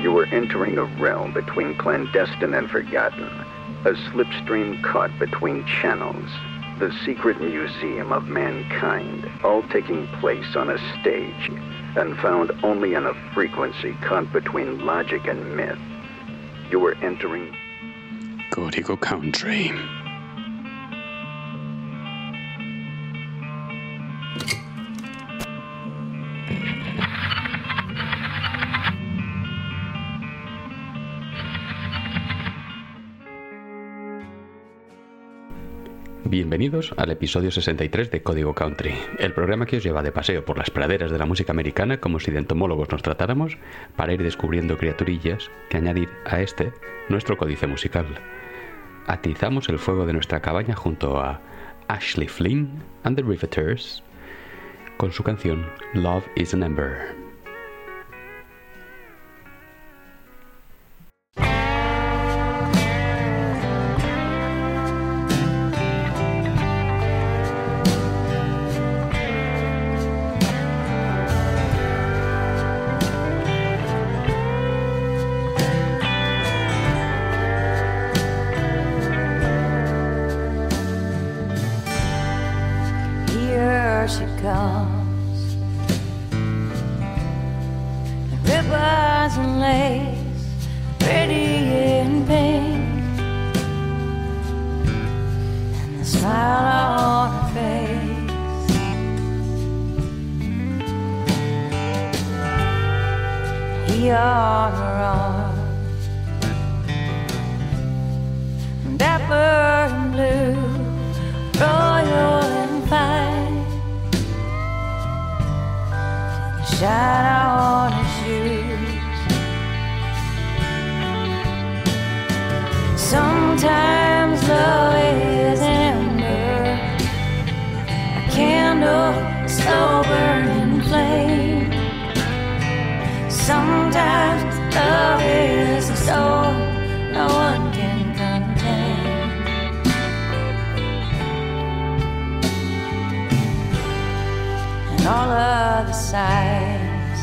You were entering a realm between clandestine and forgotten, a slipstream caught between channels, the secret museum of mankind, all taking place on a stage and found only on a frequency caught between logic and myth. You were entering Código Country. Bienvenidos al episodio 63 de Código Country, el programa que os lleva de paseo por las praderas de la música americana como si de entomólogos nos tratáramos, para ir descubriendo criaturillas que añadir a nuestro códice musical. Atizamos el fuego de nuestra cabaña junto a Ashley Flynn and the Riveters con su canción Love is an Ember. Sometimes love is an ember, a candle, a slow burning flame. Sometimes love is a store no one can contain. And all of the sights,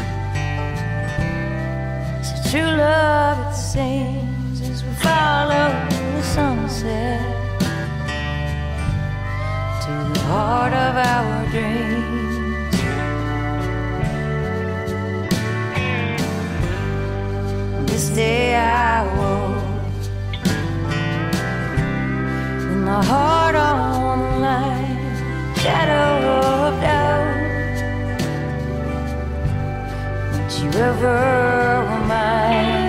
so true love it sings as we follow the sunset to the heart of our dreams. This day I woke with my heart on the line, shadow of doubt. Would you ever were mine?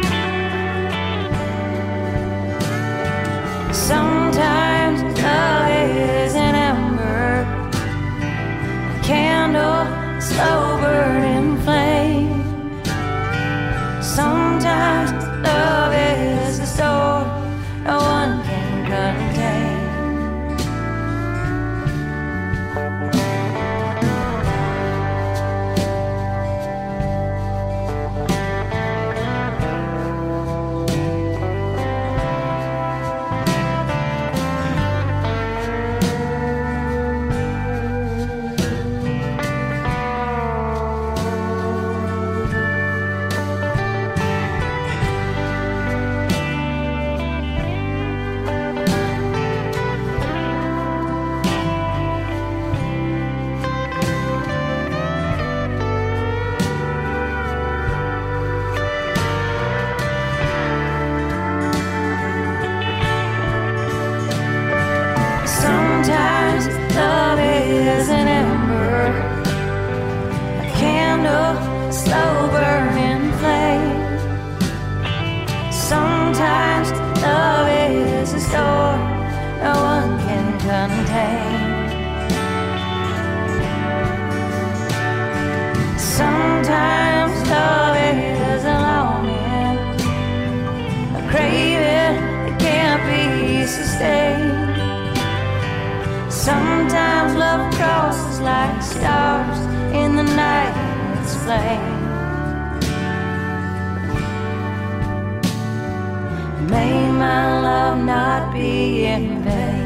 Sometimes love is an ember, a candle, a slow burning flame. Sometimes love is a store no one can contain. Sometimes love is an ember, a candle, slow burning flame. Sometimes love is a store no one can contain. Sometimes love is a longing, a craving that can't be sustained. Sometimes love crosses like stars in the night it's flame. May my love not be in vain.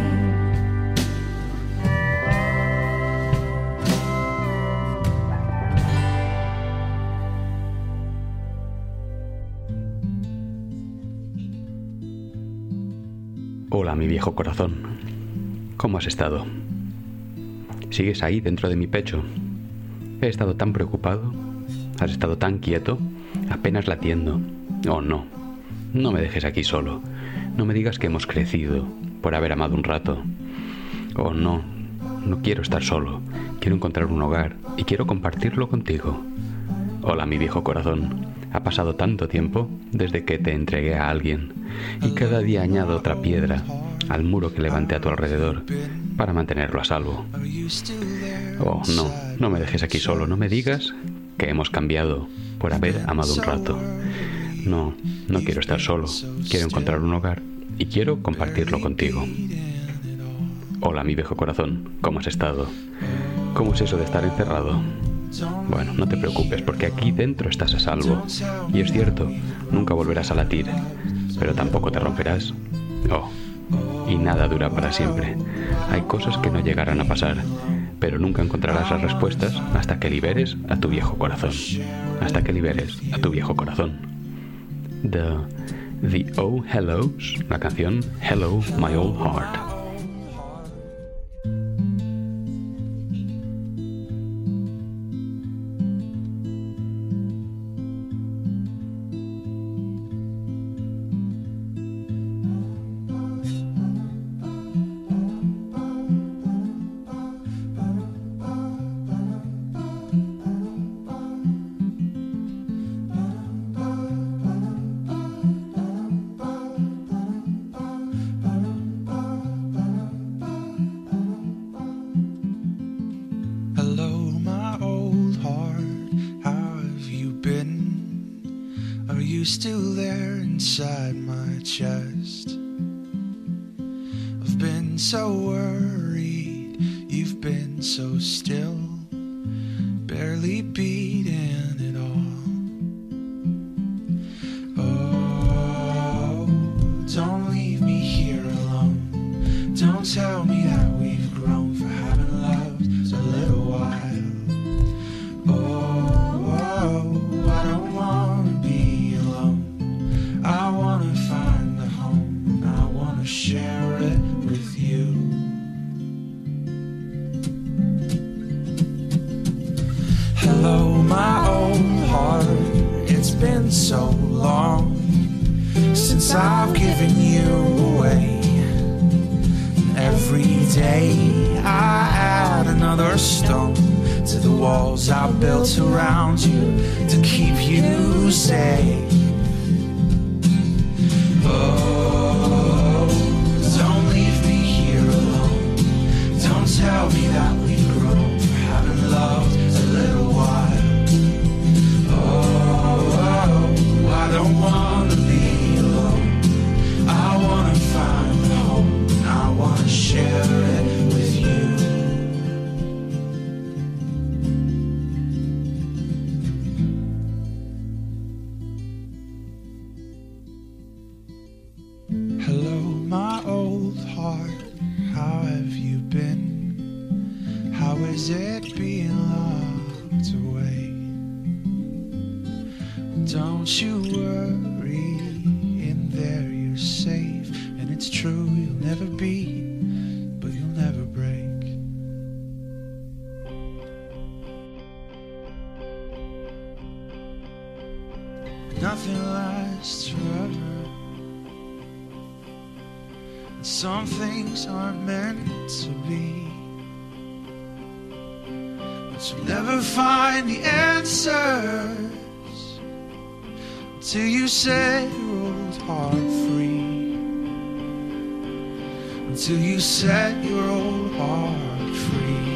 mi viejo corazón. ¿Cómo has estado? ¿Sigues ahí dentro de mi pecho? He estado tan preocupado. Has estado tan quieto, apenas latiendo. Oh, no. No me dejes aquí solo. No me digas que hemos crecido por haber amado un rato. Oh, no. No quiero estar solo. Quiero encontrar un hogar y quiero compartirlo contigo. Hola, mi viejo corazón. Ha pasado tanto tiempo desde que te entregué a alguien y cada día añado otra piedra al muro que levanté a tu alrededor para mantenerlo a salvo. Oh, no. No me dejes aquí solo. No me digas que hemos cambiado por haber amado un rato. No, no quiero estar solo. Quiero encontrar un hogar y quiero compartirlo contigo. Hola, mi viejo corazón. ¿Cómo has estado? ¿Cómo es eso de estar encerrado? Bueno, no te preocupes, porque aquí dentro estás a salvo. Y es cierto, nunca volverás a latir, pero tampoco te romperás. Oh, y nada dura para siempre. Hay cosas que no llegarán a pasar, pero nunca encontrarás las respuestas hasta que liberes a tu viejo corazón. Hasta que liberes a tu viejo corazón. The Oh Hellos, la canción Hello My Old Heart. Still there inside my chest. I've been so worried, you've been so still, barely beating it all. Oh, don't leave me here alone. Don't tell me that we've grown for having loved a little while. Oh, I don't wanna be alone. I wanna find a home. I wanna share it with you. Hello, my old heart. It's been so long since I've given you away. Every day I add another stone to the walls I built around you to keep you safe. Oh, don't leave me here alone. Don't tell me that we've grown for having loved a little while. Oh, I don't wanna be alone. I wanna find a home. I wanna share it with you. Hello, my old heart, how have you been? How is it being locked away? Don't you worry, in there you're safe. And it's true, you'll never be, but you'll never break. Nothing lasts forever. Some things aren't meant to be, but you'll never find the answers till you set your old heart free. Until you set your old heart free.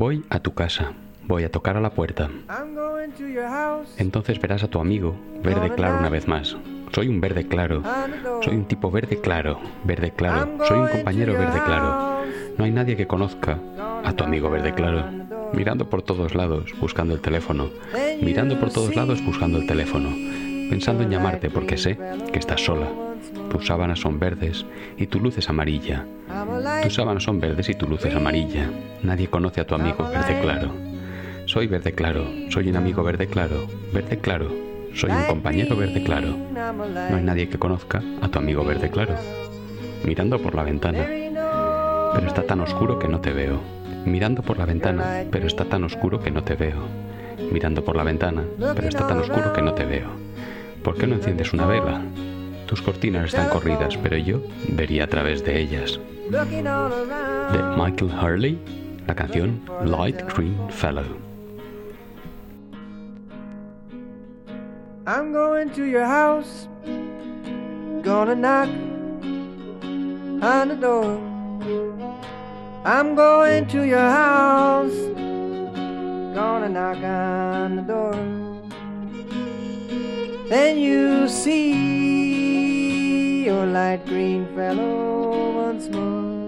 Voy a tu casa, voy a tocar a la puerta. Entonces verás a tu amigo, verde claro una vez más. Soy un verde claro, soy un tipo verde claro, soy un compañero verde claro. No hay nadie que conozca a tu amigo verde claro. Mirando por todos lados, buscando el teléfono. Mirando por todos lados, buscando el teléfono. Pensando en llamarte porque sé que estás sola. Tus sábanas son verdes y tu luz es amarilla. Tus sábanas son verdes y tu luz es amarilla. Nadie conoce a tu amigo verde claro. Soy verde claro, soy un amigo verde claro, soy un compañero verde claro. No hay nadie que conozca a tu amigo verde claro. Mirando por la ventana, pero está tan oscuro que no te veo. Mirando por la ventana, pero está tan oscuro que no te veo. Mirando por la ventana, pero está tan oscuro que no te veo. ¿Por qué no enciendes una vela? Tus cortinas están corridas, pero yo vería a través de ellas. De Michael Hurley, la canción Light Green Fellow. I'm going to your house, gonna knock on the door. I'm going to your house, gonna knock on the door. Then you see your light green fellow once more.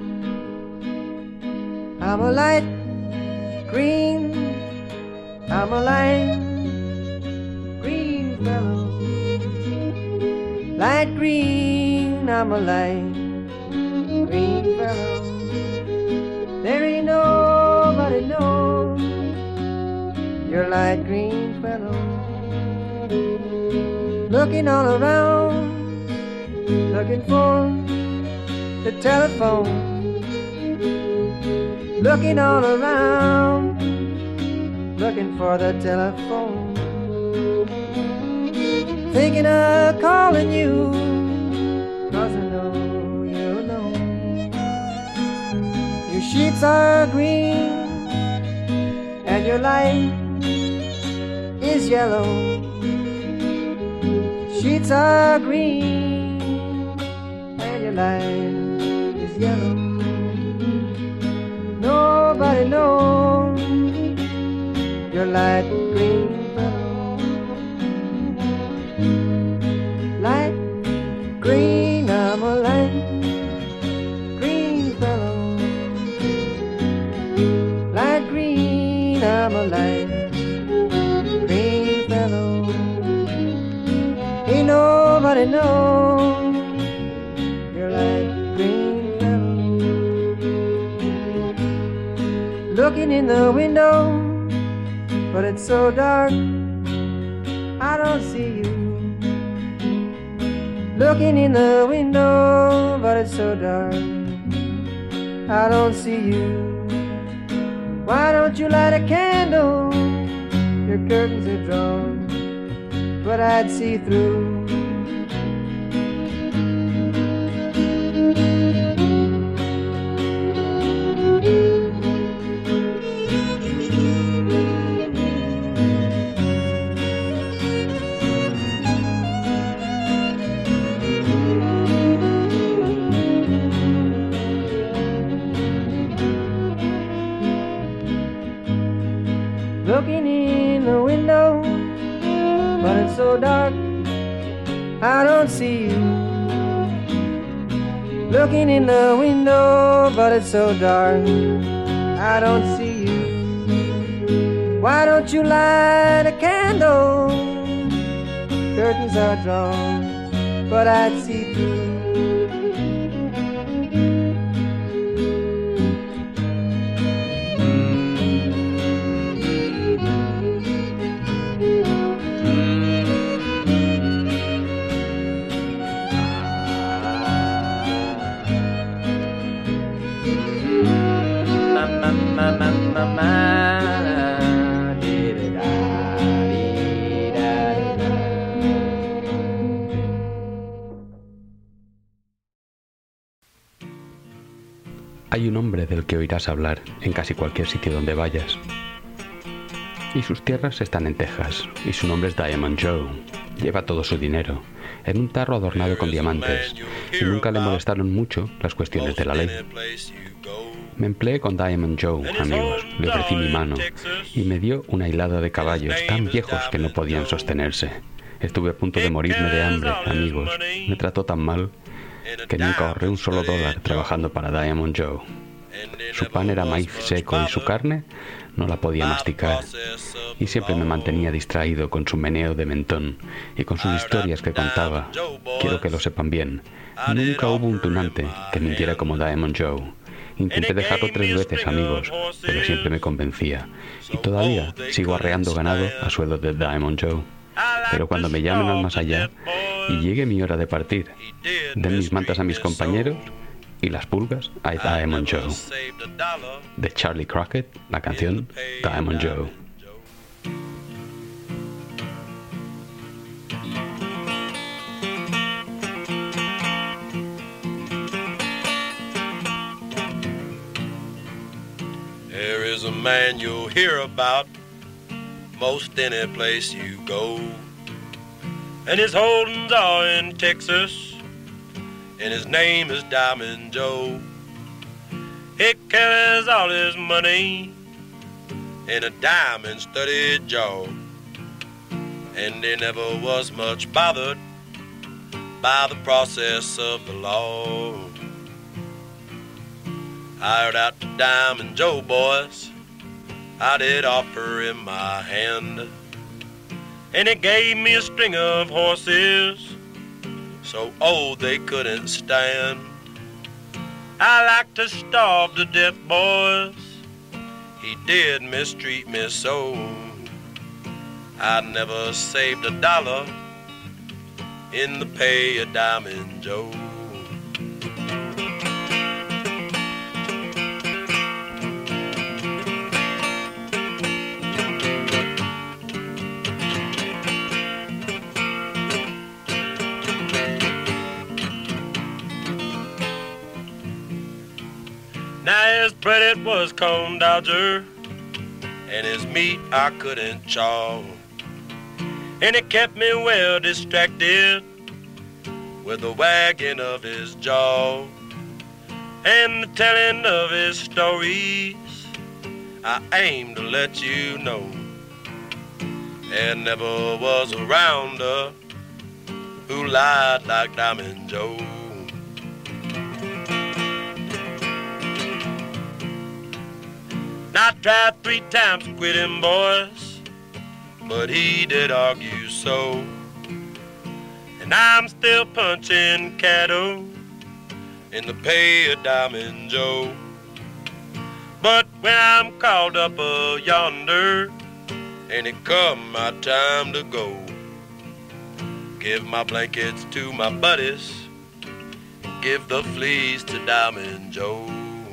I'm a light green, I'm a light green fellow. Light green, I'm a light green fellow. There ain't nobody knows you're light green fellow. Looking all around, looking for the telephone. Looking all around, looking for the telephone. Thinking of calling you, 'cause I know you're alone. Your sheets are green and your light is yellow. Sheets are green and your light is yellow. Nobody knows your light green fellow. Light green, I'm a light green fellow. Light green, I'm a light green fellow. Ain't nobody knows you're light green fellow. Looking in the window, but it's so dark, I don't see you. Looking in the window, but it's so dark, I don't see you. Why don't you light a candle? Your curtains are drawn, but I'd see through. Looking in the window, but it's so dark, I don't see you. Looking in the window, but it's so dark, I don't see you. Why don't you light a candle? Curtains are drawn, but I'd see through. Hay un hombre del que oirás hablar en casi cualquier sitio donde vayas. Y sus tierras están en Texas, y su nombre es Diamond Joe. Lleva todo su dinero en un tarro adornado con diamantes, y nunca le molestaron mucho las cuestiones de la ley. Me empleé con Diamond Joe, amigos, le ofrecí mi mano y me dio una hilada de caballos tan viejos que no podían sostenerse. Estuve a punto de morirme de hambre, amigos. Me trató tan mal que nunca ahorré un solo dólar trabajando para Diamond Joe. Su pan era maíz seco y su carne no la podía masticar. Y siempre me mantenía distraído con su meneo de mentón y con sus historias que contaba. Quiero que lo sepan bien. Nunca hubo un tunante que mintiera como Diamond Joe. Intenté dejarlo 3 veces, amigos, pero siempre me convencía. Y todavía sigo arreando ganado a sueldo de Diamond Joe. Pero cuando me llamen al más allá y llegue mi hora de partir, den mis mantas a mis compañeros y las pulgas a Diamond Joe. De Charlie Crockett, la canción Diamond Joe. There is a man you'll hear about most any place you go, and his holdings are in Texas, and his name is Diamond Joe. He carries all his money in a diamond-studded jaw, and he never was much bothered by the process of the law. Hired out to Diamond Joe, boys, I did offer him my hand, and he gave me a string of horses so old they couldn't stand. I like to starve to death, boys, he did mistreat me so. I never saved a dollar in the pay of Diamond Joe. Now his bread it was corn dodger, and his meat I couldn't chaw, and it kept me well distracted with the wagging of his jaw and the telling of his stories. I aim to let you know there never was a rounder who lied like Diamond Joe. I tried 3 times to quit him, boys, but he did argue so. And I'm still punching cattle in the pay of Diamond Joe. But when I'm called up yonder, and it come my time to go, give my blankets to my buddies, give the fleece to Diamond Joe.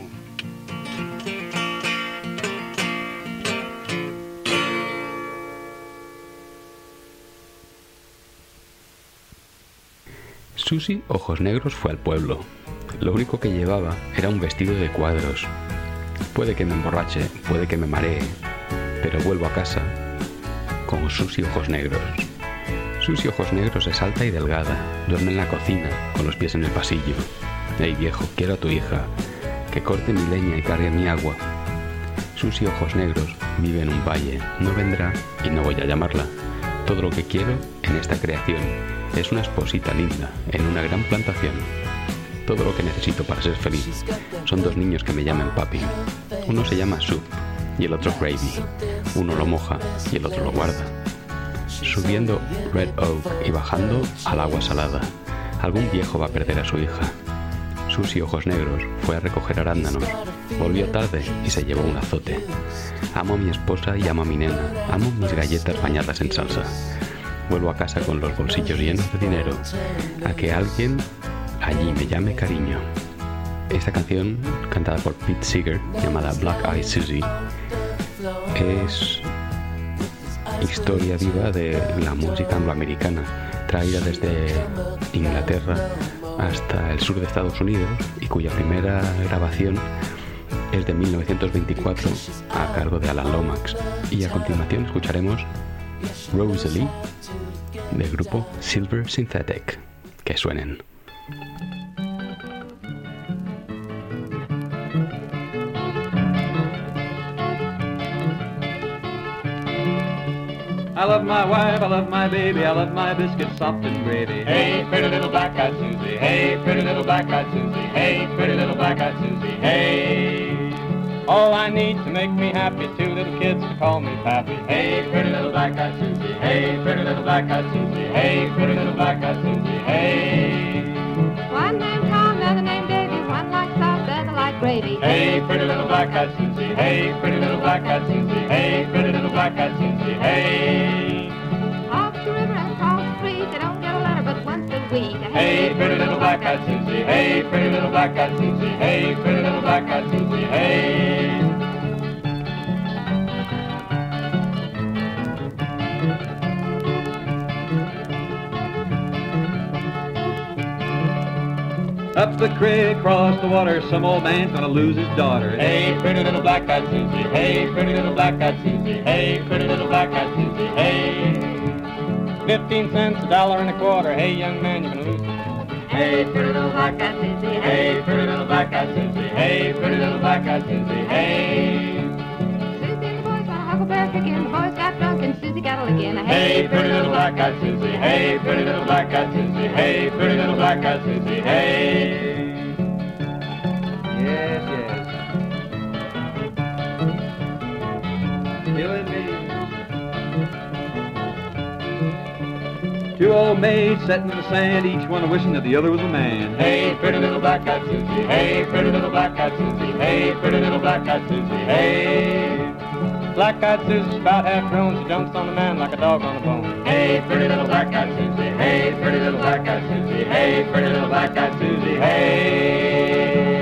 Susie Ojos Negros fue al pueblo. Lo único que llevaba era un vestido de cuadros. Puede que me emborrache, puede que me maree, pero vuelvo a casa con Susie Ojos Negros. Susie Ojos Negros es alta y delgada, duerme en la cocina, con los pies en el pasillo. Hey viejo, quiero a tu hija, que corte mi leña y cargue mi agua. Susie Ojos Negros vive en un valle, no vendrá y no voy a llamarla. Todo lo que quiero en esta creación es una esposita linda en una gran plantación. Todo lo que necesito para ser feliz son 2 niños que me llamen papi. Uno se llama Soup y el otro Gravy. Uno lo moja y el otro lo guarda. Subiendo Red Oak y bajando al agua salada, algún viejo va a perder a su hija. Susie Ojos Negros fue a recoger arándanos, volvió tarde y se llevó un azote. Amo a mi esposa y amo a mi nena, amo mis galletas bañadas en salsa. Vuelvo a casa con los bolsillos llenos de dinero, a que alguien allí me llame cariño. Esta canción, cantada por Pete Seeger, llamada Black Eyed Susie, es historia viva de la música angloamericana, traída desde Inglaterra hasta el sur de Estados Unidos y cuya primera grabación es de 1924 a cargo de Alan Lomax. Y a continuación escucharemos Rosalie del grupo Silver Synthetic. Que suenen. I love my wife, I love my baby, I love my biscuits soft and gravy. Hey, pretty little black-eyed Susie, hey, pretty little black-eyed Susie, hey, pretty little black-eyed Susie, hey. All I need to make me happy, 2 little kids to call me Pappy. Hey, pretty little black-eyed Susie, hey, pretty little black-eyed Susie, hey, pretty little black-eyed Susie, hey. One named Tom, the other named Davy, one likes sauce, the other like gravy. Hey, pretty little black-eyed Susie, hey, pretty little black-eyed Susie, hey, pretty little black-eyed Susie, hey. Off the river and across the street, they don't get a letter but once a week. Hey, pretty little black-eyed Susie, hey, pretty little black-eyed Susie, hey, pretty little black-eyed Susie, hey. Up the creek, across the water, some old man's gonna lose his daughter. Hey, pretty little black-eyed Susie, hey, pretty little black-eyed Susie, hey, pretty little black-eyed Susie, hey. 15 cents, $1.25, hey, young man, you're gonna lose it. Hey, pretty little black-eyed Susie, Hey, pretty little black-eyed Susie, hey, pretty little black-eyed Susie, hey. Susie and the boys got a huckleberry pickin', the boys got drunk and Susie got a lickin'. Hey, pretty little black-eyed Susie, hey, pretty little black-eyed Susie, hey, pretty little black-eyed Susie, hey. Yes, yes. Killing me. 2 old maids sitting in the sand, each one wishing that the other was a man. Hey, pretty little black-eyed Susie, hey, pretty little black-eyed Susie, hey, pretty little black-eyed Susie, hey. Black-eyed Susie's about half grown, she jumps on the man like a dog on a bone. Hey, pretty little black-eyed Susie, hey, pretty little black-eyed Susie, hey, pretty little black-eyed Susie, hey.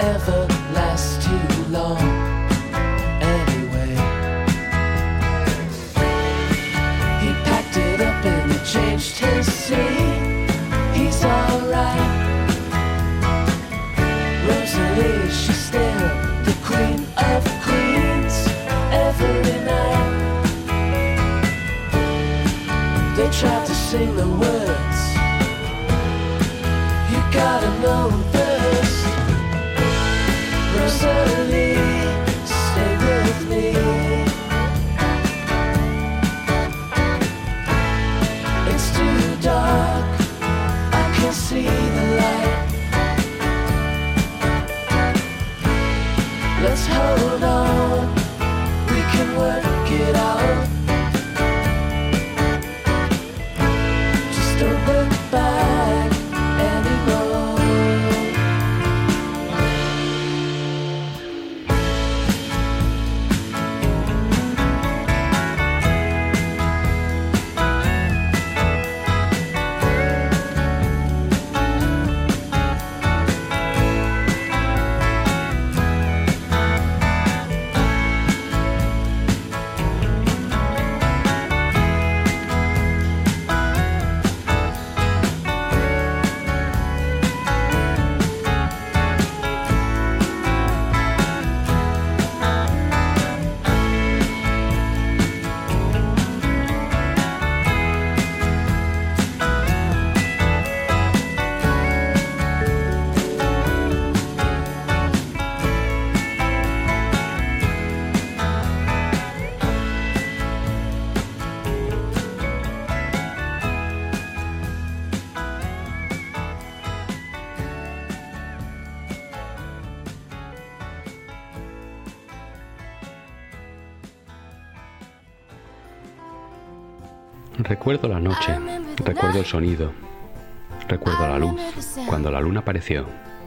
never last too long anyway. He packed it up and he changed his seat. He's alright. Rosalie, she's still the queen of queens every night. They tried to sing the words. You gotta know this. Rosalie, stay with me. It's too dark, I can see the light. Let's hold on, we can work it out. Just don't look back anymore. Recuerdo la noche, recuerdo el sonido, recuerdo la luz, cuando la luna apareció.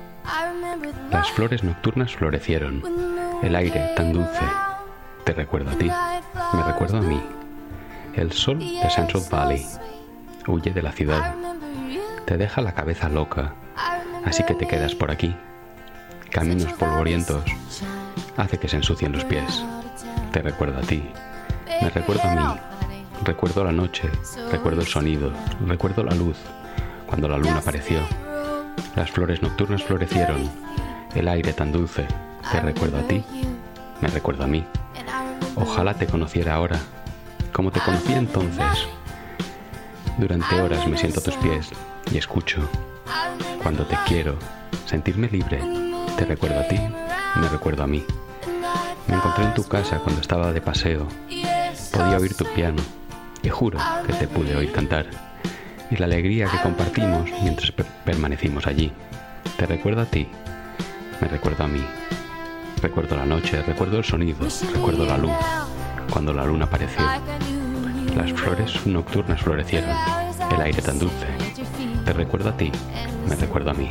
Las flores nocturnas florecieron, el aire tan dulce. Te recuerdo a ti, me recuerdo a mí. El sol de Central Valley huye de la ciudad, te deja la cabeza loca, así que te quedas por aquí. Caminos polvorientos hace que se ensucien los pies. Te recuerdo a ti, me recuerdo a mí. Recuerdo la noche, recuerdo el sonido, recuerdo la luz, cuando la luna apareció. Las flores nocturnas florecieron, el aire tan dulce. Te recuerdo a ti, me recuerdo a mí. Ojalá te conociera ahora, como te conocí entonces. Durante horas me siento a tus pies y escucho. Cuando te quiero, sentirme libre. Te recuerdo a ti, me recuerdo a mí. Me encontré en tu casa cuando estaba de paseo. Podía oír tu piano. Y juro que te pude oír cantar, y la alegría que compartimos mientras permanecimos allí. Te recuerdo a ti, me recuerdo a mí. Recuerdo la noche, recuerdo el sonido, recuerdo la luz, cuando la luna apareció. Las flores nocturnas florecieron, el aire tan dulce. Te recuerdo a ti, me recuerdo a mí.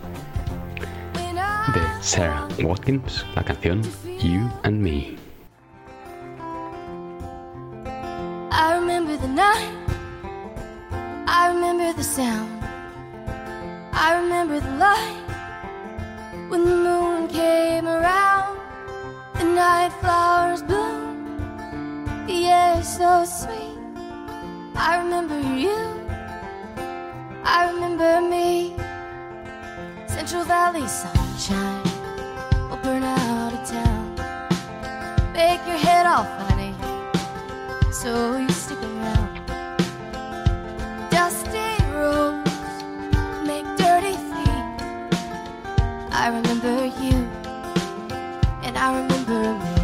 De Sarah Watkins, la canción You and Me. I remember the night, I remember the sound, I remember the light, when the moon came around, the night flowers bloom, the air so sweet. I remember you, I remember me. Central Valley sunshine will burn out of town, bake your head off, honey, so you stick around. Dusty roads make dirty feet. I remember you, and I remember me.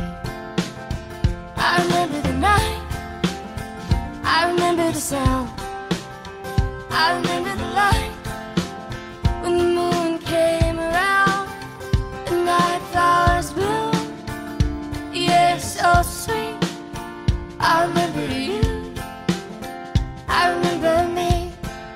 I remember the night, I remember the sound, I remember the light, when the moon came around, the night flowers bloom, the air so sweet. I remember you, I remember me.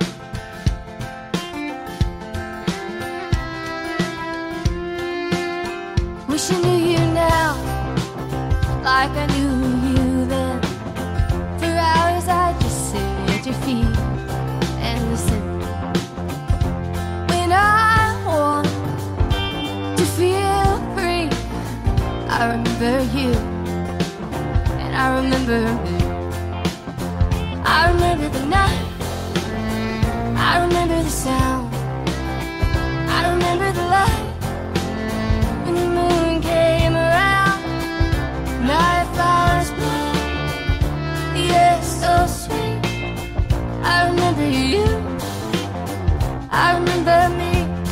Wish I knew you now, like I knew you then. For hours I'd just sit at your feet and listen. When I want to feel I remember you, and I remember me. I remember the night, I remember the sound, I remember the light when the moon came around. Night flowers bloom, yes, so sweet. I remember you, I remember me.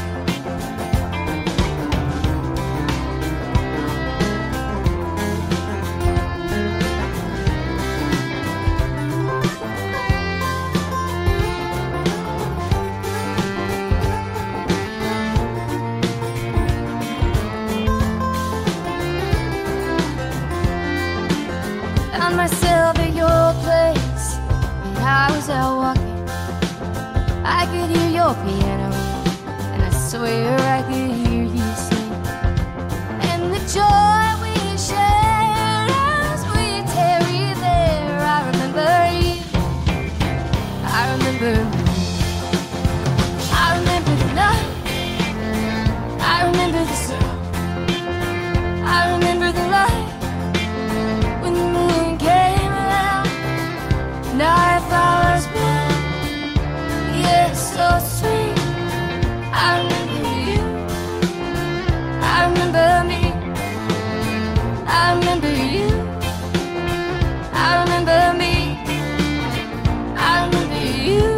Found myself at your place, and I was out walking. I could hear your piano, and I swear I could hear you sing. And the joy we shared as we tarried there. I remember you, I remember me. I remember the night, I remember the sun, I remember the light when the moon came around. Night flowers bloom, yes, so sweet. I remember you, I remember me. I remember you, I remember me. I remember you.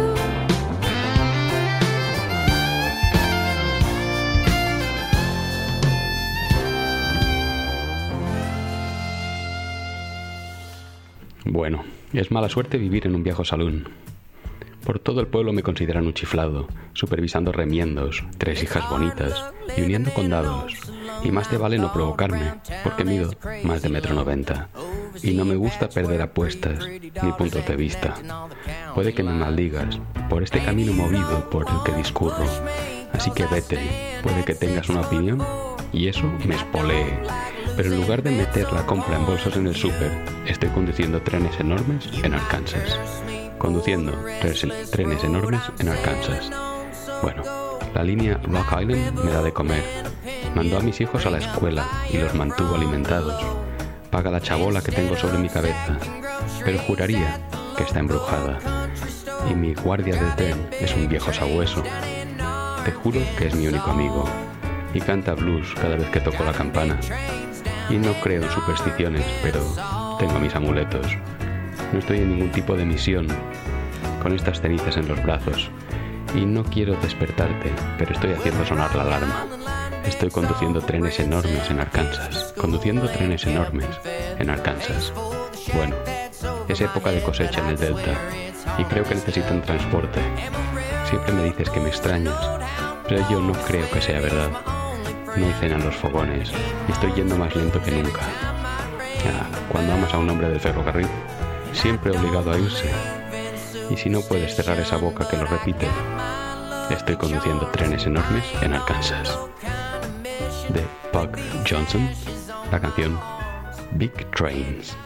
Bueno, es mala suerte vivir en un viejo salón. Por todo el pueblo me consideran un chiflado, supervisando remiendos, 3 hijas bonitas y uniendo condados. Y más te vale no provocarme, porque mido más de 1,90 m. Y no me gusta perder apuestas ni puntos de vista. Puede que me maldigas por este camino movido por el que discurro. Así que vete, puede que tengas una opinión y eso me espolee. Pero en lugar de meter la compra en bolsas en el súper, estoy conduciendo trenes enormes en Arkansas. Conduciendo trenes enormes en Arkansas. Bueno, la línea Rock Island me da de comer. Mandó a mis hijos a la escuela y los mantuvo alimentados. Paga la chabola que tengo sobre mi cabeza, pero juraría que está embrujada. Y mi guardia del tren es un viejo sabueso. Te juro que es mi único amigo. Y canta blues cada vez que toco la campana. Y no creo en supersticiones, pero tengo mis amuletos. No estoy en ningún tipo de misión, con estas cenizas en los brazos. Y no quiero despertarte, pero estoy haciendo sonar la alarma. Estoy conduciendo trenes enormes en Arkansas. Conduciendo trenes enormes en Arkansas. Bueno, es época de cosecha en el delta, y creo que necesitan transporte. Siempre me dices que me extrañas, pero yo no creo que sea verdad. No hay cena en los fogones, y estoy yendo más lento que nunca. Cuando amas a un hombre del ferrocarril, siempre obligado a irse. Y si no puedes cerrar esa boca que lo repite, estoy conduciendo trenes enormes en Arkansas. De Puck Johnson, la canción Big Trains.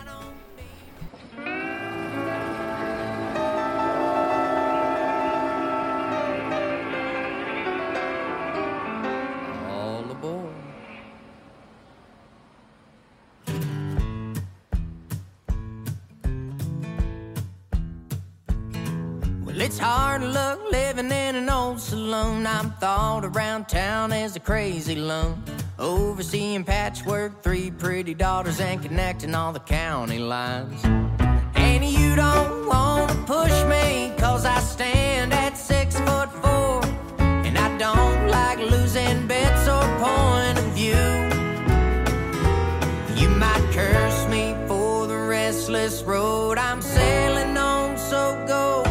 It's hard luck living in an old saloon. I'm thought around town as a crazy loon. Overseeing patchwork, 3 pretty daughters, and connecting all the county lines. And you don't wanna push me, 'cause I stand at 6'4", and I don't like losing bets or point of view. You might curse me for the restless road I'm sailing on, so go.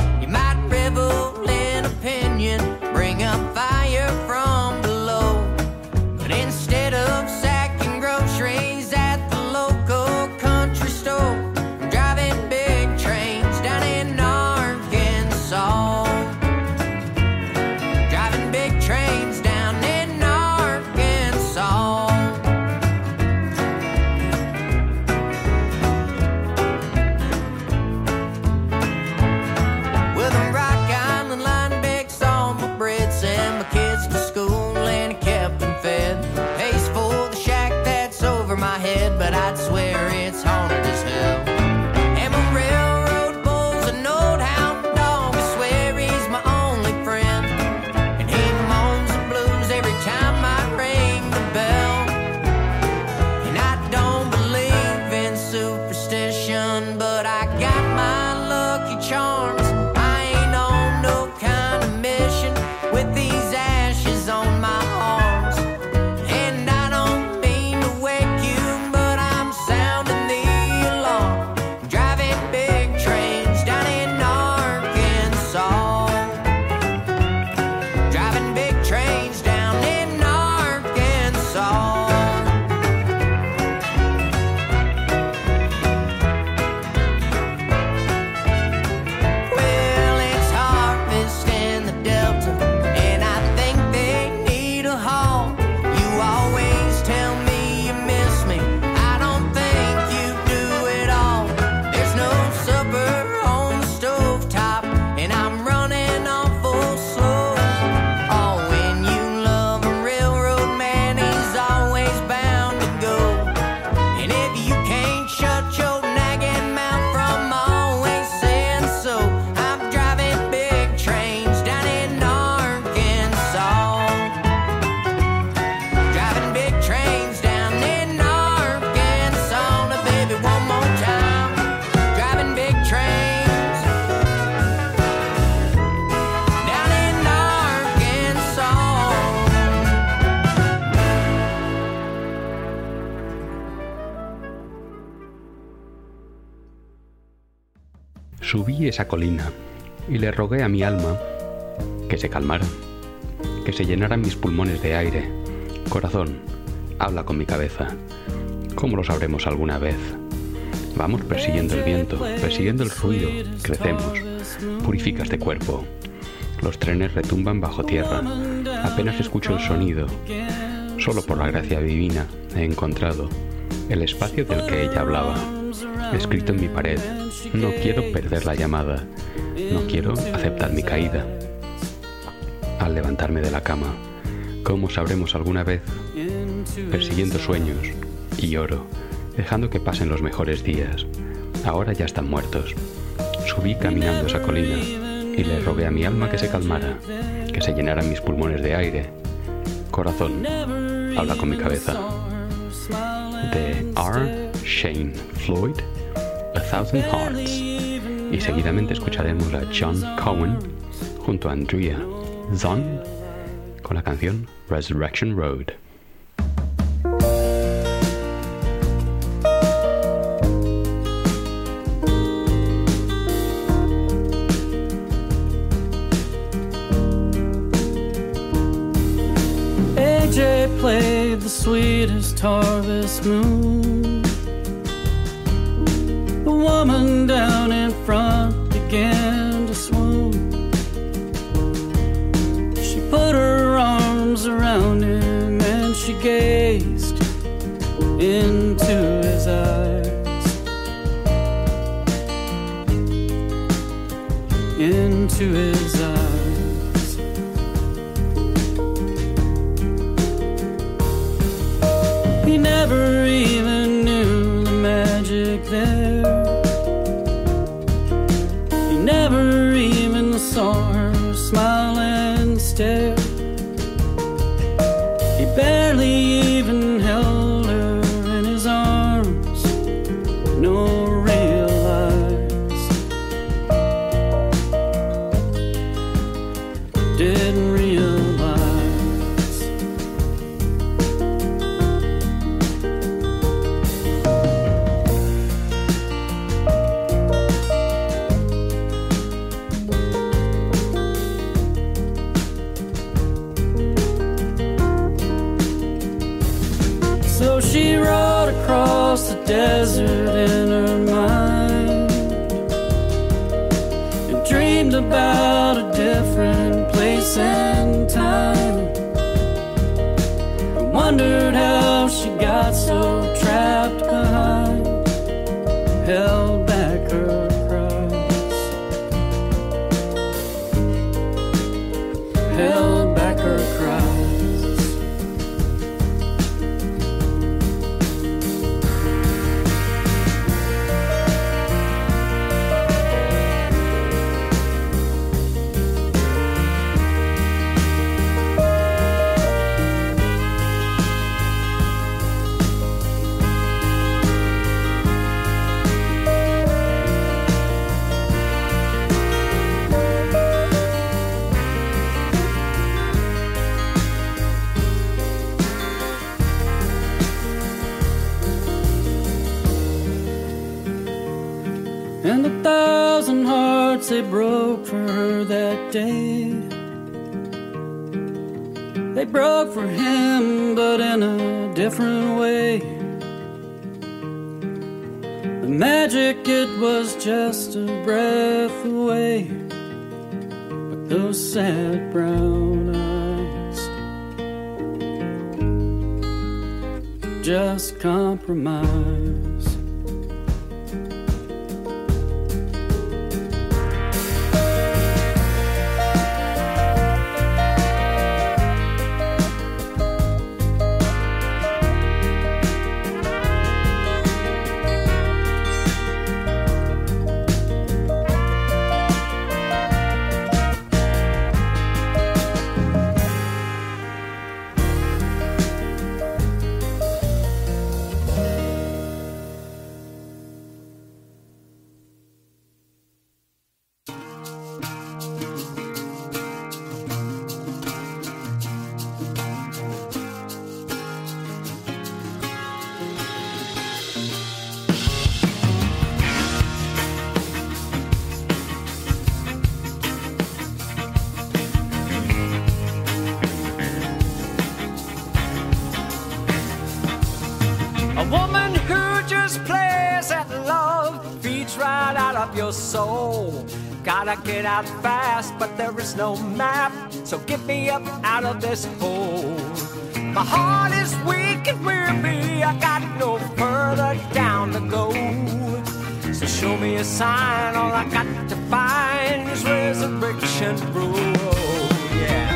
In opinion, bring up fire from below. But instead of sacking groceries at the local country store, I'm driving big trains down in Arkansas. Driving big trains down in Arkansas. Subí esa colina y le rogué a mi alma que se calmara, que se llenaran mis pulmones de aire. Corazón, habla con mi cabeza. ¿Cómo lo sabremos alguna vez? Vamos persiguiendo el viento, persiguiendo el ruido, crecemos. Purifica este cuerpo. Los trenes retumban bajo tierra. Apenas escucho el sonido. Solo por la gracia divina he encontrado el espacio del que ella hablaba, escrito en mi pared. No quiero perder la llamada. No quiero aceptar mi caída. Al levantarme de la cama, ¿cómo sabremos alguna vez? Persiguiendo sueños y lloro, dejando que pasen los mejores días. Ahora ya están muertos. Subí caminando esa colina y le rogué a mi alma que se calmara, que se llenaran mis pulmones de aire. Corazón, habla con mi cabeza. De R. Shane Floyd, A Thousand Hearts. Y seguidamente escucharemos a John Cohen junto a Andrea Zahn con la canción Resurrection Road. AJ played the sweetest harvest moon. The woman down in front began to swoon. She put her arms around him and she gazed into his eyes, into his eyes. He never even knew the magic there. He never even saw her smile and stare. He barely even held her in his arms, nor realized, didn't realize. So she rode across the desert in her mind and dreamed about a different place and time, and wondered how she got so trapped behind, held back her cries, held back her cries. And 1,000 hearts they broke for her that day. They broke for him, but in a different way. The magic, it was just a breath away, but those sad brown eyes just compromise. woman who just plays at love feeds right out of your soul. Gotta get out fast, but there is no map, so get me up out of this hole. My heart is weak and weary, I got no further down to go. So show me a sign, all I got to find is Resurrection Road. Yeah.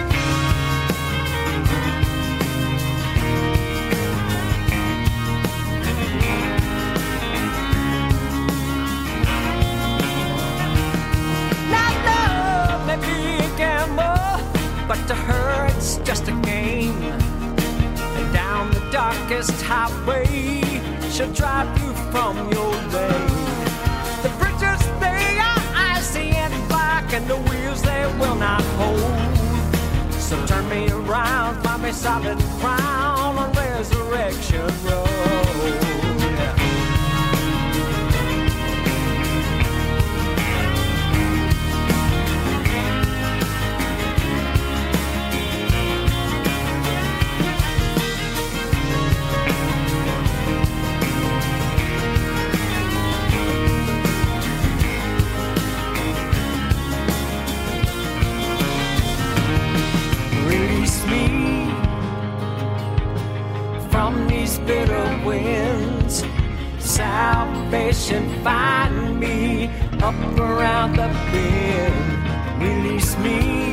But to her it's just a game. And down the darkest highway she'll drive you from your lane. The bridges, they are icy and black, and the wheels they will not hold. So turn me around, find me solid ground on Resurrection Road. Bitter winds, salvation find me up around the bend. Release me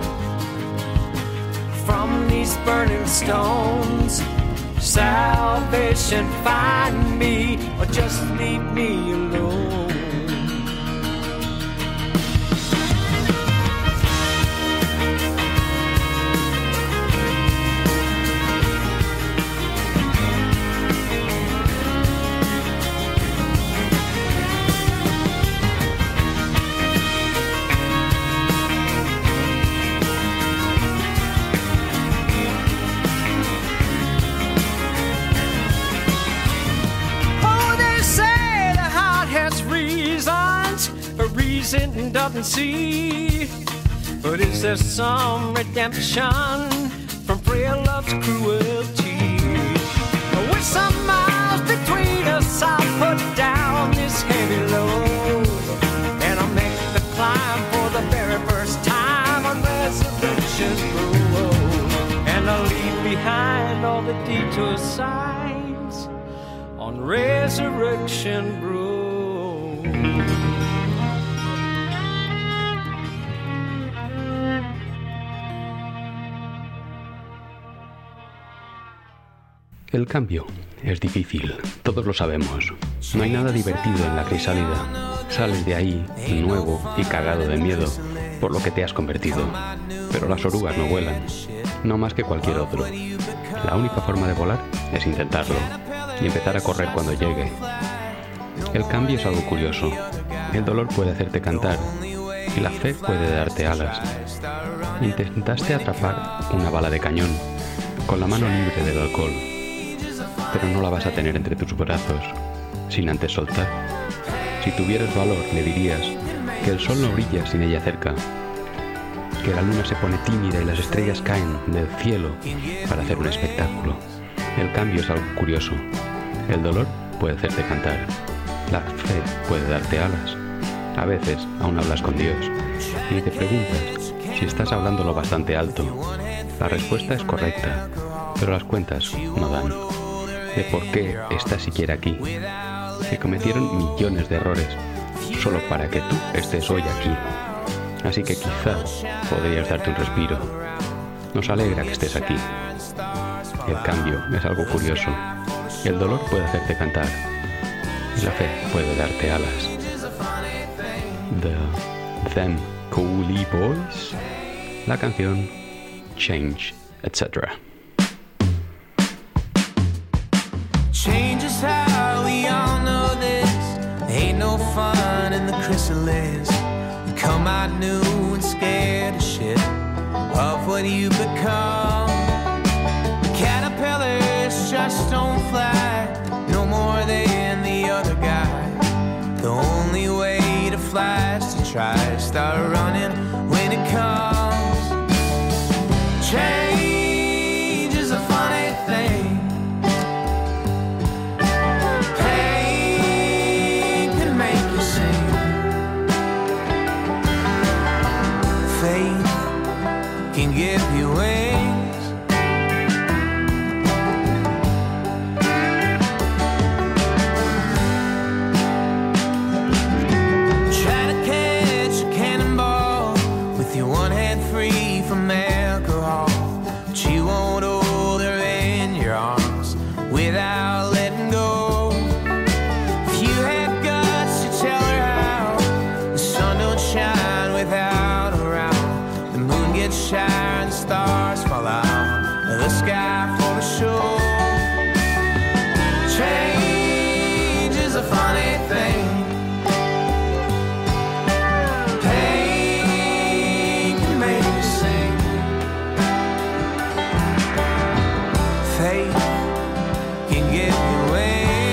from these burning stones. Salvation find me, or just leave me alone. Doesn't see, but is there some redemption from frail love's cruelty? With some miles between us, I'll put down this heavy load, and I'll make the climb for the very first time on Resurrection Road. And I'll leave behind all the detour signs on Resurrection Road. El cambio es difícil, todos lo sabemos. No hay nada divertido en la crisálida. Sales de ahí, nuevo y cagado de miedo, por lo que te has convertido. Pero las orugas no vuelan, no más que cualquier otro. La única forma de volar es intentarlo, y empezar a correr cuando llegue. El cambio es algo curioso. El dolor puede hacerte cantar, y la fe puede darte alas. Intentaste atrapar una bala de cañón, con la mano libre del alcohol. Pero no la vas a tener entre tus brazos, sin antes soltar. Si tuvieras valor, le dirías que el sol no brilla sin ella cerca, que la luna se pone tímida y las estrellas caen del cielo para hacer un espectáculo. El cambio es algo curioso. El dolor puede hacerte cantar. La fe puede darte alas. A veces aún hablas con Dios y te preguntas si estás hablando lo bastante alto. La respuesta es correcta, pero las cuentas no dan. De por qué estás siquiera aquí. Se cometieron millones de errores solo para que tú estés hoy aquí. Así que quizás podrías darte un respiro. Nos alegra que estés aquí. El cambio es algo curioso. El dolor puede hacerte cantar y la fe puede darte alas. Them Coolie Boys, la canción Change, etc. Change is how we all know this. Ain't no fun in the chrysalis. You come out new and scared of shit, of what you become. Caterpillars just don't fly, no more than the other guy. The only way to fly is to try to start running when it comes. Change is a funny thing. give you away.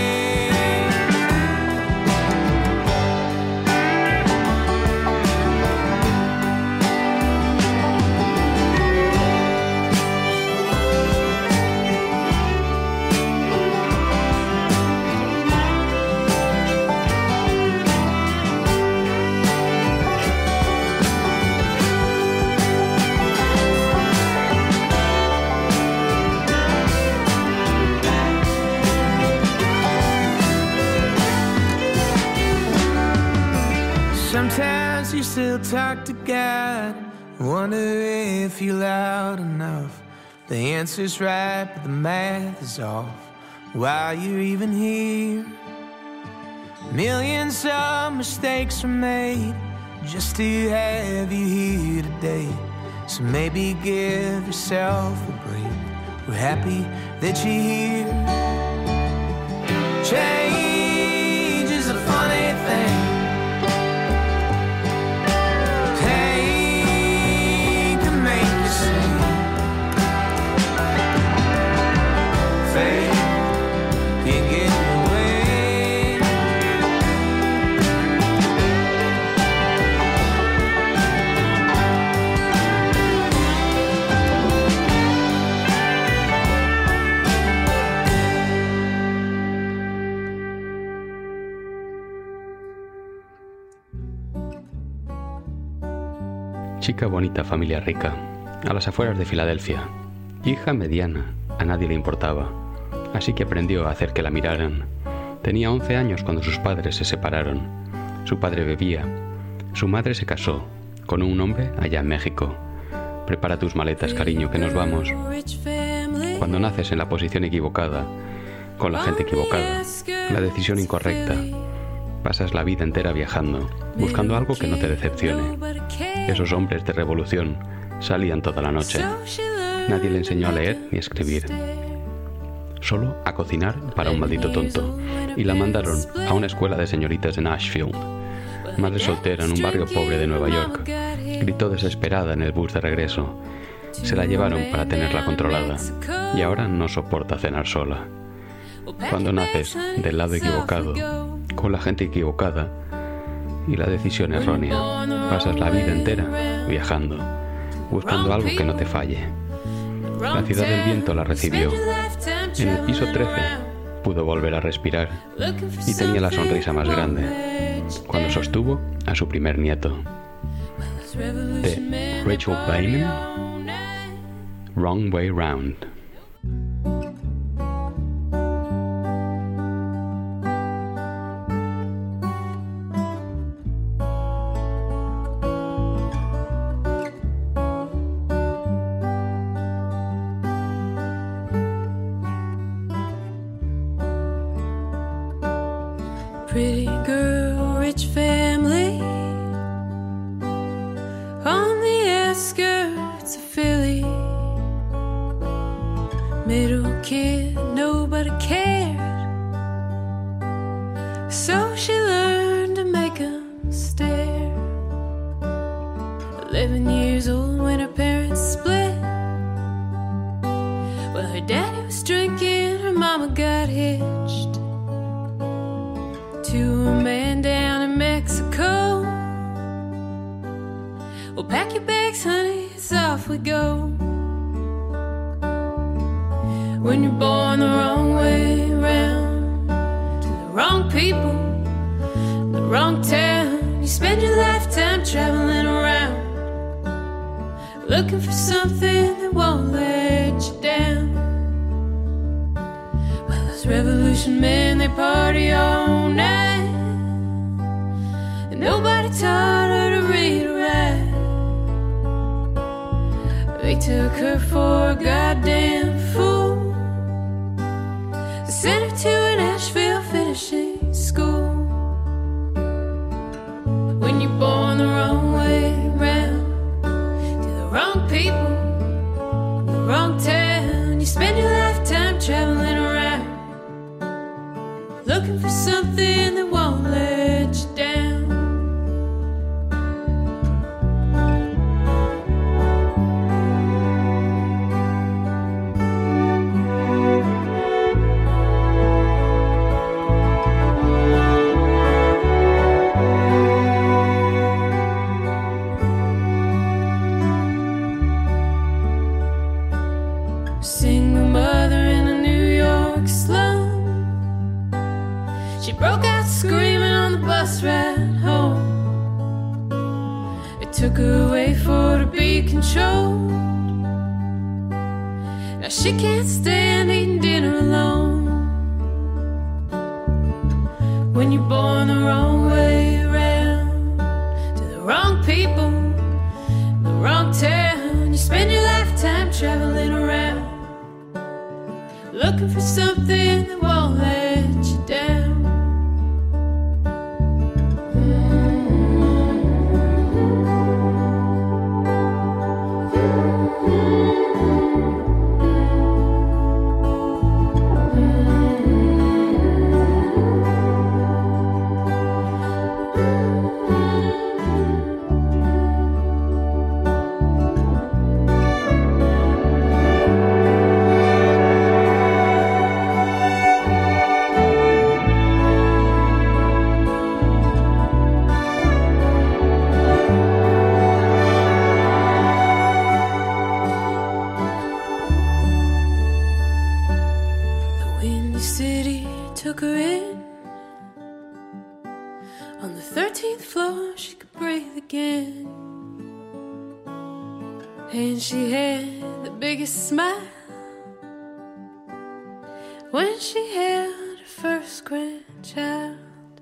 Sometimes you still talk to God, wonder if you're loud enough. The answer's right, but the math is off. While you're even here, millions of mistakes were made just to have you here today. So maybe give yourself a break. We're happy that you're here. Change is a funny thing. Chica bonita, familia rica, a las afueras de Filadelfia. Hija mediana, a nadie le importaba, así que aprendió a hacer que la miraran. Tenía 11 años cuando sus padres se separaron. Su padre bebía. Su madre se casó con un hombre allá en México. Prepara tus maletas, cariño, que nos vamos. Cuando naces en la posición equivocada, con la gente equivocada, la decisión incorrecta, pasas la vida entera viajando, buscando algo que no te decepcione. Esos hombres de revolución salían toda la noche. Nadie le enseñó a leer ni a escribir, solo a cocinar para un maldito tonto, y la mandaron a una escuela de señoritas en Ashfield. Madre soltera en un barrio pobre de Nueva York, gritó desesperada en el bus de regreso. Se la llevaron para tenerla controlada, y ahora no soporta cenar sola. Cuando naces del lado equivocado, con la gente equivocada y la decisión errónea, pasas la vida entera viajando, buscando algo que no te falle. La ciudad del viento la recibió. En el piso 13 pudo volver a respirar y tenía la sonrisa más grande cuando sostuvo a su primer nieto. De Rachel Baiman, Wrong Way Round. Pretty girl, rich family, on the outskirts of Philly. Middle kid, nobody cared, so she learned to make 'em stare. 11 years old when her parents split. Well, her daddy was drinking, her mama got hitched to a man down in Mexico. Well, pack your bags, honey, it's off we go. When you're born the wrong way round, to the wrong people, the wrong town, you spend your lifetime traveling around, looking for something that won't let you down. Well, those revolution men, they party all night, and nobody taught her to read or write. They took her for a goddamn fool, sent her to an Asheville finishing school. When you're born the wrong way round, to the wrong people, the wrong town, you spend your lifetime traveling around, looking for something that won't let you down. She broke out screaming on the bus ride home. It took her away for to be controlled. Now she can't stand eating dinner alone. When you're born the wrong way around, to the wrong people, the wrong town, you spend your lifetime traveling around, looking for something that won't let you down. And she had the biggest smile when she held her first grandchild.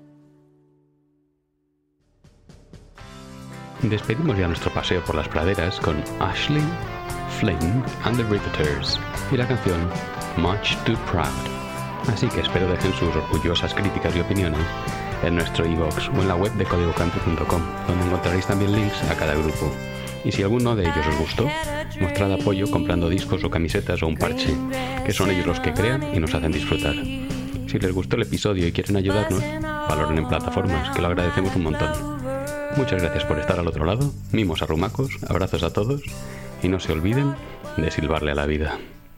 Despedimos ya nuestro paseo por las praderas con Ashley, Flynn and the Riveters y la canción Much Too Proud. Así que espero dejen sus orgullosas críticas y opiniones en nuestro iVoox o en la web de códigocountry.com, donde encontraréis también links a cada grupo. Y si alguno de ellos os gustó, mostrad apoyo comprando discos o camisetas o un parche, que son ellos los que crean y nos hacen disfrutar. Si les gustó el episodio y quieren ayudarnos, valoren en plataformas, que lo agradecemos un montón. Muchas gracias por estar al otro lado, mimos arrumacos, abrazos a todos y no se olviden de silbarle a la vida.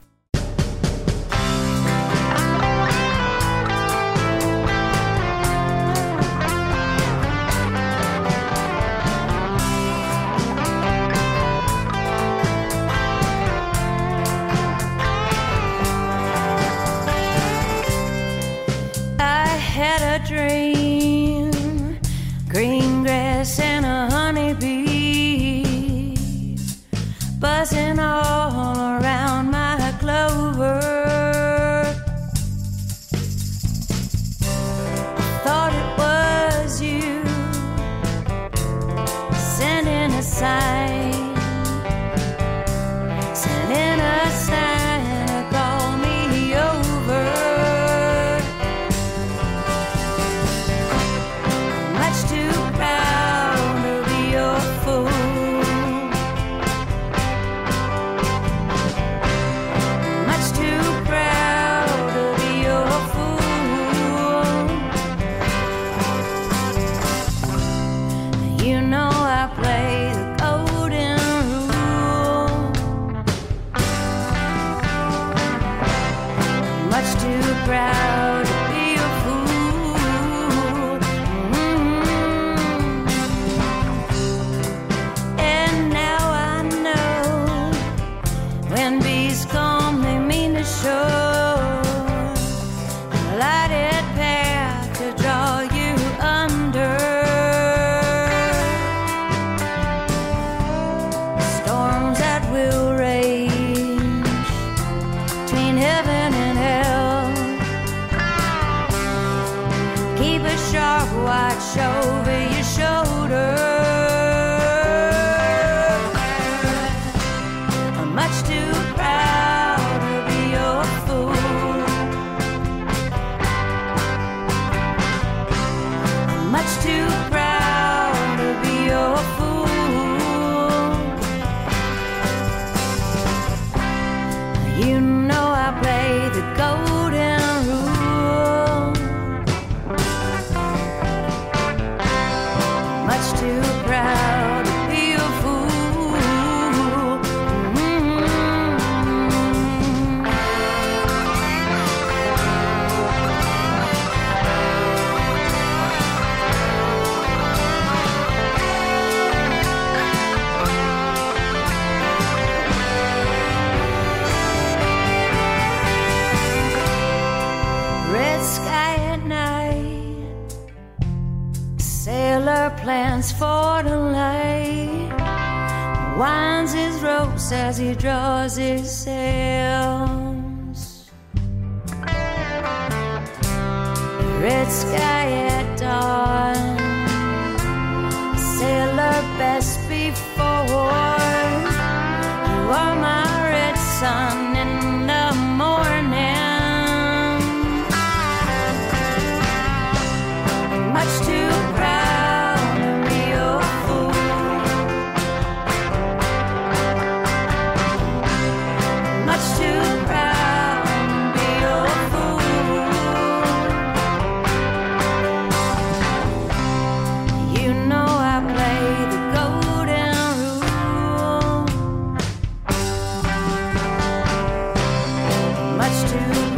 Dream, green grass and a honeybee buzzing all around my clover. Thought it was you sending a sign, sending a sign to call me over. Proud to be a fool. And now I know when bees come they mean to show a lighted path to draw you under. Storms that will rage between heaven and hell. Keep a sharp watch over your shoulder. I'm much too proud to be your fool. I'm much too proud to be your fool. You know I play the golden rule. Much too proud to be a fool. Red sky at night, sailor plans for tonight, winds his ropes as he draws his sails. Red sky at dawn, sailor best before. You are my red sun in the morning. Much too proud to be your fool. Much too proud to be your fool. You know I play the golden rule. Much too